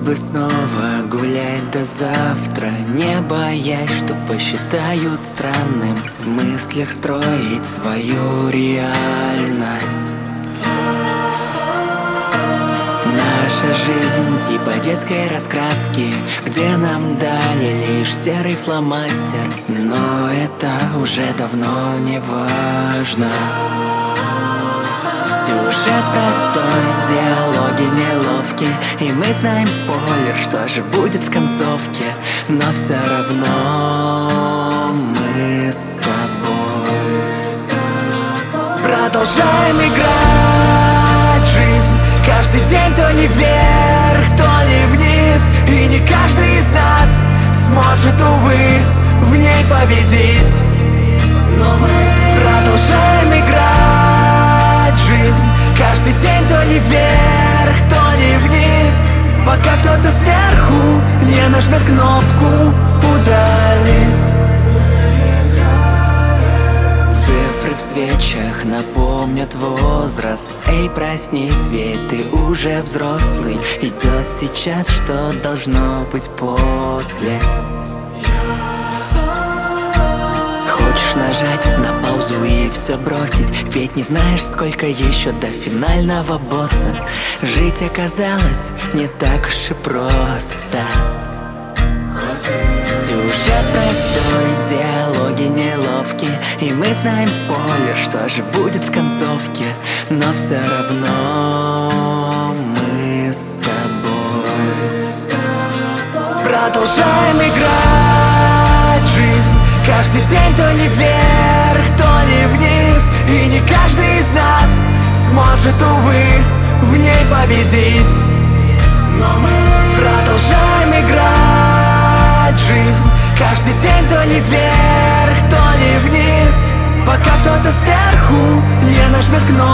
Чтобы снова гулять до завтра, не боясь, что посчитают странным, в мыслях строить свою реальность. Наша жизнь типа детской раскраски, где нам дали лишь серый фломастер, но это уже давно не важно. Сюжет простой, диалоги неловкие, и мы знаем спойлер, что же будет в концовке, но все равно мы с тобой продолжаем играть жизнь. Каждый день то ли вверх, то ли вниз, и не каждый из нас сможет, увы, в ней победить. Но мы продолжаем играть жизнь. Каждый день то ли вверх, то ли вниз, пока кто-то сверху не нажмет кнопку «Удалить». Цифры в свечах напомнят возраст. Эй, проснись, ведь ты уже взрослый. Идет сейчас, что должно быть после. Хочешь нажать на паузу и все бросить, ведь не знаешь, сколько еще до финального босса. Жить оказалось не так уж и просто. Сюжет простой, диалоги неловкие, и мы знаем спойлер, что же будет в концовке, но все равно мы с тобой продолжаем играть жизнь. Каждый день то ли вверх, то ли вниз, и не каждый из нас сможет, увы, в ней победить. Но мы продолжаем играть жизнь. Каждый день то ли вверх, то ли вниз, пока кто-то сверху не нажмет кнопку